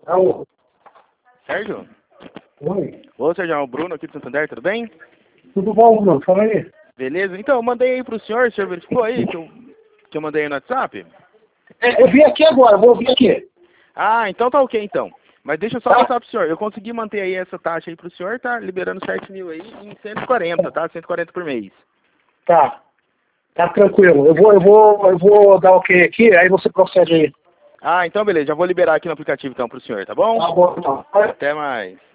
Alô? Sérgio? Oi? Ô, Sérgio, é o Bruno aqui do Santander, tudo bem? Tudo bom, Bruno? Fala aí. Beleza? Então, eu mandei aí pro senhor verificou aí que eu mandei aí no WhatsApp? Eu vi aqui agora, vou ouvir aqui. Ah, então tá ok, então. Mas deixa eu só Tá. passar pro senhor. Eu consegui manter aí essa taxa aí pro senhor, tá liberando 7 mil aí em 140, tá? 140 por mês. Tá. Tá tranquilo. Eu vou dar ok aqui, aí você procede aí. Ah, então beleza. Já vou liberar aqui no aplicativo então pro senhor, tá bom? Tá bom, então. Até mais.